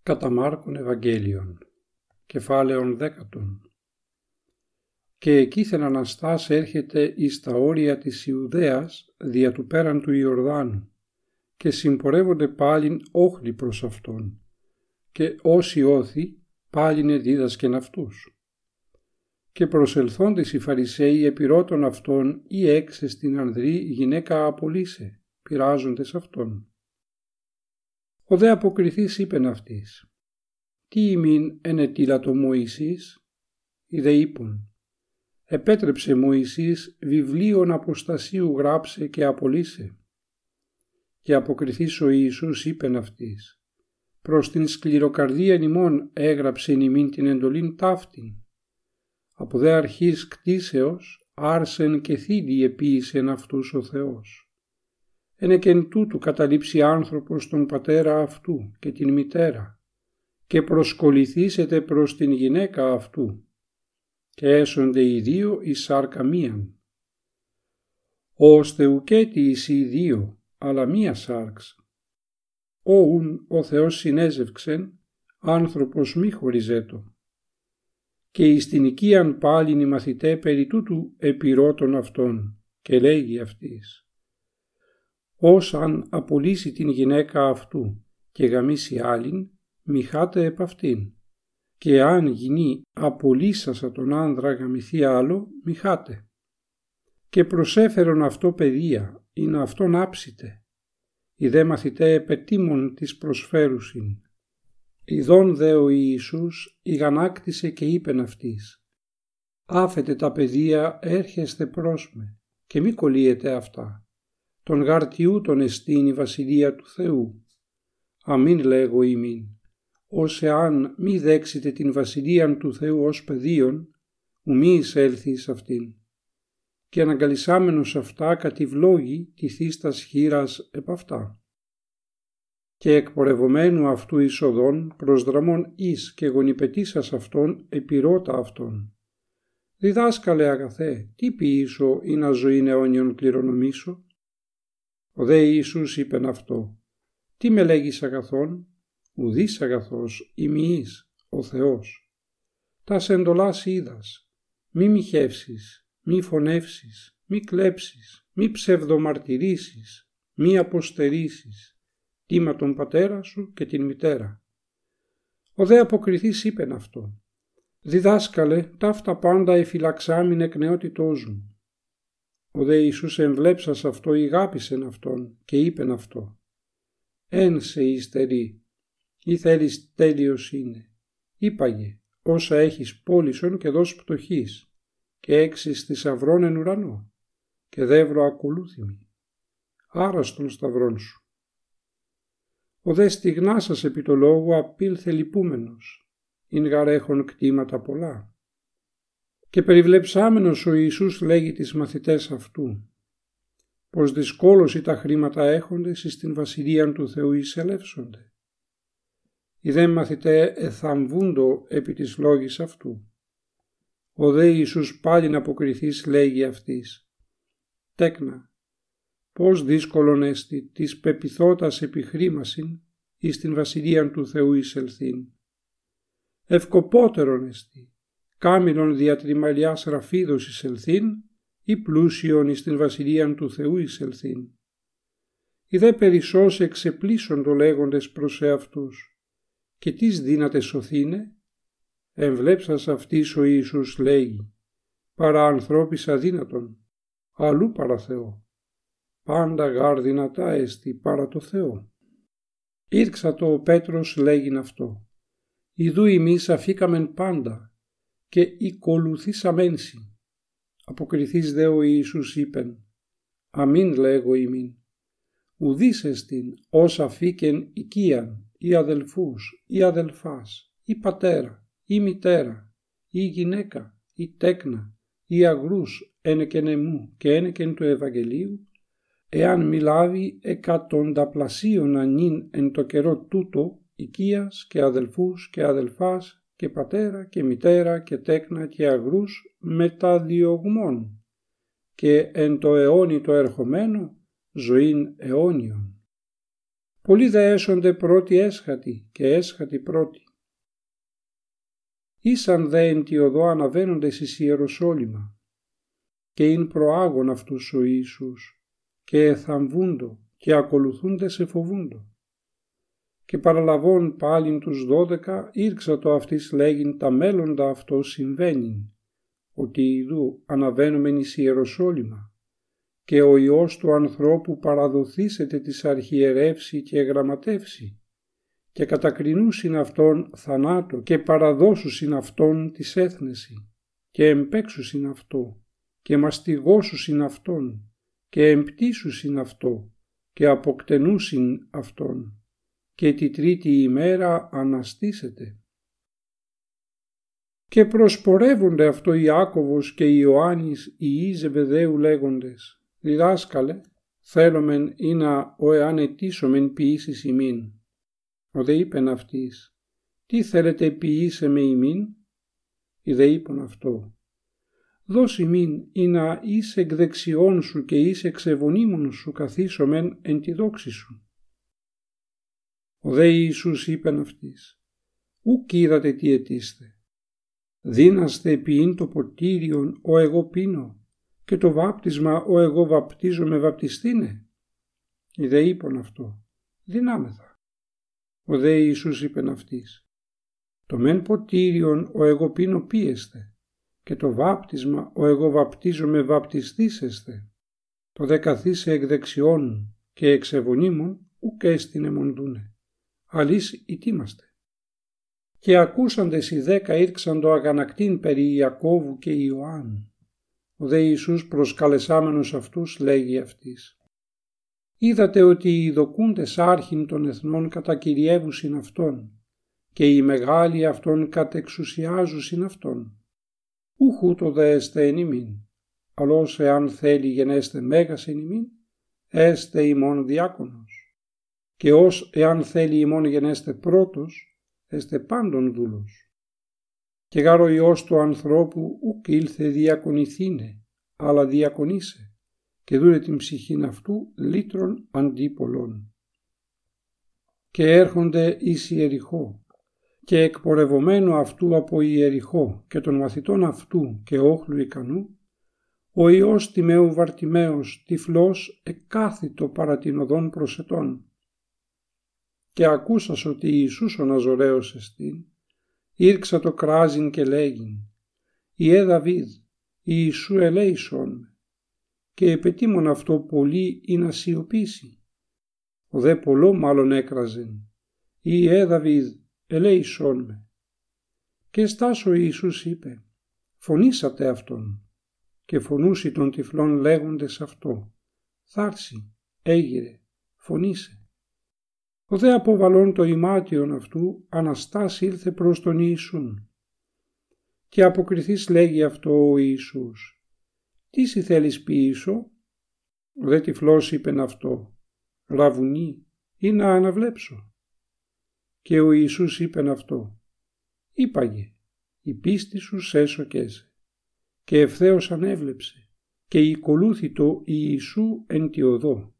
Κατά Μάρκον Ευαγγέλιον, κεφάλαιον 10. Και εκείθεν Αναστάς έρχεται εις τα όρια της Ιουδαίας δια του πέραν του Ιορδάνου, και συμπορεύονται πάλιν όχλοι προς αυτόν, και όσοι όθη πάλιν εδίδασκεν αυτούς. Και προσελθόντες οι Φαρισαίοι επιρώτων αυτόν ή έξε στην ανδρή γυναίκα απολύσε, πειράζοντες αυτόν. Ο δε αποκριθής είπεν αυτής, τι ημίν ενετήλατο Μωυσής? Οι δε είπουν, επέτρεψε Μωυσής βιβλίων αποστασίου γράψε και απολύσε. Και αποκριθής ο Ιησούς είπεν αυτής, προς την σκληροκαρδίαν ημών έγραψεν ημίν την εντολήν ταύτην. Από δε αρχής κτίσεως άρσεν και θήλη επίησεν αυτούς ο Θεός. Ενεκεν τούτου καταλήψει άνθρωπος τον πατέρα αυτού και την μητέρα και προσκοληθήσετε προς την γυναίκα αυτού και έσονται οι δύο εις σάρκα μίαν. Ώστε ουκέτι εις οι δύο, αλλά μία σάρξ. Όουν ο Θεός συνέζευξεν, άνθρωπος μη χωριζέτο. Και εις την οικίαν πάλιν οι μαθητέ περί τούτου επιρώτων αυτών και λέγει αυτής, ως αν απολύσει την γυναίκα αυτού και γαμίσει άλλην, μοιχάτε επ' αυτήν. Και αν γυνή απολύσασα τον άνδρα γαμηθεί άλλο, μοιχάτε. Και προσέφερον αυτό παιδεία, ή να αυτόν άψητε. Οι δε μαθητέ επετίμων της προσφέρουσιν. Ιδών δε ο Ιησούς ηγανάκτησε και είπεν αυτής, άφετε τα παιδεία έρχεστε προς με και μη κολλείετε αυτά. Τον γαρτιού τον εστίν η βασιλεία του Θεού. Αμήν λέγω ημίν, ως εάν μη δέξετε την βασιλείαν του Θεού ως παιδίον, ου μη εισέλθει εις αυτήν. Και αναγκαλισάμενος αυτά κατηβλόγει τηθίστας χείρας επ' αυτά. Και εκπορευομένου αυτού εισοδών προσδραμών εις και γονιπετήσας αυτόν επιρώτα αυτόν. Διδάσκαλε αγαθέ, τι ποιήσω ή να ζωήν αιώνιον κληρονομήσω? Ο δε Ιησούς είπεν αυτό, τι με λέγεις αγαθόν? Ουδείς αγαθός ημιείς, ο Θεός. Τας εντολάς είδας, μη μοιχεύσεις, μη φωνεύσεις, μη κλέψεις, μη ψευδομαρτυρήσεις, μη αποστερήσεις, τίμα τον πατέρα σου και την μητέρα. Ο δε αποκριθής είπεν αυτό, διδάσκαλε ταύτα πάντα εφυλαξάμιν εκ νεότητός μου. Ο δε Ιησούς εμβλέψας αυτό ηγάπησεν αυτόν και είπεν αυτό, εν σε υστερεί, ή θέλεις τέλειος είναι, είπαγε, όσα έχεις πόλησον και δώσ' πτωχής, και έξις θησαυρών εν ουρανό, και δεύρο ακολούθημι, άρας των σταυρών σου. Ο δε στιγνάσας επί το λόγου απήλθε λυπούμενος, ειν γαρέχον κτήματα πολλά. Και περιβλεψάμενος ο Ιησούς λέγει τις μαθητές αυτού, πως δυσκόλωση τα χρήματα έχοντες εις την βασιλείαν του Θεού εισελεύσονται. Οι δε μαθητέ εθαμβούντο επί της λόγης αυτού. Ο δε Ιησούς πάλιν αποκριθής λέγει αυτής, τέκνα, πως δύσκολον έστι της πεπιθώτας επιχρήμασιν εις την βασιλείαν του Θεού εισελθήν. Ευκοπότερον έστι, κάμιλον δια τριμαλιάς ραφίδος εισελθήν ή πλούσιον εις την βασιλείαν του Θεού εισελθήν. Οι δε περισσώς εξεπλήσοντο λέγοντες προς εαυτούς, και τις δύναται σωθήνε? Εμβλέψας αυτής ο Ιησούς λέγει, παρά ανθρώπης αδύνατον, αλλού παρά Θεό. Πάντα γάρ δυνατά εστι παρά το Θεό. Ήρξατο ο Πέτρος λέγειν αυτό, ιδού ημείς αφήκαμεν πάντα, και οικολουθήσαμενσι. Αποκριθείς δε ο Ιησούς είπεν, αμήν λέγω ημίν, ουδείς εστιν ως αφήκεν οικίαν ή αδελφούς ή αδελφάς ή πατέρα ή μητέρα ή γυναίκα ή τέκνα ή αγρούς ένεκεν εμού και ένεκεν του Ευαγγελίου, εάν μη λάβει εκατονταπλασίων ανήν εν το καιρό τούτο οικίας και αδελφούς και αδελφάς και πατέρα και μητέρα και τέκνα και αγρούς μεταδιωγμών και εν το αιώνι το ερχομένο ζωήν αιώνιον. πολλοί δε έσονται πρώτοι έσχατοι και έσχατοι πρώτοι. Ήσαν δε εν τη οδό αναβαίνοντες εις Ιεροσόλυμα, και ειν προάγων αυτούς ο Ιησούς, και εθαμβούντο και ακολουθούντες εφοβούντο. Και παραλαβών πάλιν τους 12 ήρξατο αυτής λέγειν τα μέλλοντα αυτό συμβαίνειν, ότι ιδού αναβαίνομεν εις Ιεροσόλυμα, και ο Υιός του ανθρώπου παραδοθήσεται της αρχιερεύσει και γραμματεύσει, και κατακρινούσιν αυτόν θανάτω και παραδώσουσιν αυτόν της έθνεση, και εμπέξουσιν αυτό, και μαστιγώσουσιν αυτόν, και εμπτήσουσιν αυτό, και αποκτενούσιν αυτόν, και τη τρίτη ημέρα αναστήσεται. Και προσπορεύονται αυτό Ιάκωβος και Ιωάννης οι Ζεβεδαίου λέγοντες, «Διδάσκαλε, θέλομεν ή να ο εάν ετήσομεν ποιήσεις ημίν». Ο δε είπεν αυτής, «Τι θέλετε ποιήσε με ημίν?» Οι δε είπαν αυτό, «Δώσ' ημίν ή να είσαι εκ δεξιών σου και είσαι εξεβονίμων σου καθίσομεν εν τη δόξη σου». Ο δε Ιησούς είπεν αυτής, «Ουκ είδατε τι ετήστε. Δύναστε ποιήν το ποτήριον ο εγώ πίνω και το βάπτισμα ο εγώ βαπτίζομαι βαπτιστήνε?» Οι δε είπαν αυτό, «Δυνάμεθα». Ο δε Ιησούς είπεν αυτής, «Το μεν ποτήριον ο εγώ πίνω πίεστε και το βάπτισμα ο εγώ βαπτίζομαι βαπτιστήσεστε. Το δε καθίσε εκ δεξιών και εξ ευωνίμων ουκ έστεινε μοντούνε. Αλής ητήμαστε». Και ακούσαντες οι 10 ήρξαν το αγανακτήν περί Ιακώβου και Ιωάννου. Ο δε Ιησούς προσκαλεσάμενος αυτούς λέγει αυτής, «Είδατε ότι οι ειδοκούντες άρχιν των εθνών κατακυριεύουσιν αυτόν και οι μεγάλοι αυτόν κατεξουσιάζουσιν αυτόν. Ούχου το δε έστε εν ημίν, αλλώς εάν θέλει γενέστε μέγας εν ημίν, έστε ημών διάκονος. Και ως εάν θέλει ημών γενέστε πρώτος, έστε πάντων δούλος. Και γάρ ο Υιός του ανθρώπου ουκ ήλθε διακονηθήνε, αλλά διακονήσε, και δούρε την ψυχήν αυτού λύτρων αντίπολων. Και έρχονται εις Ιεριχώ, και εκπορευομένου αυτού από Ιεριχώ και των μαθητών αυτού και όχλου ικανού, ο Υιός Τιμαίου Βαρτιμαίος τυφλός εκάθητο παρά την οδόν προσετών. Και ακούσας ότι Ιησούς ο Ναζωραίος εστίν, ήρξα το κράζειν και λέγειν, «Ιε Δαβίδ, Ιησού ελέησον με», και επετίμων αυτό πολύ ή να σιωπήσει. Ο δε πολλό μάλλον έκραζεν, «Ιε Δαβίδ, ελέησον με». Και στάς ο Ιησούς είπε, «Φωνήσατε αυτόν», και φωνούσι των τυφλών λέγοντες αυτό, «Θάρση, έγειρε, φωνήσε». Ο δε αποβαλών το ημάτιον αυτού αναστάς ήλθε προς τον Ιησούν. Και αποκριθείς λέγει αυτό ο Ιησούς, «Τι σοι θέλεις ποιήσω?» Ο δε τυφλός είπεν αυτό, «Ραβουνί, ή να αναβλέψω». Και ο Ιησούς είπεν αυτό, «Είπαγε, η πίστη σου σέσωκέσε». Και ευθέως ανέβλεψε και οικολούθητο Ιησού εν τη οδό.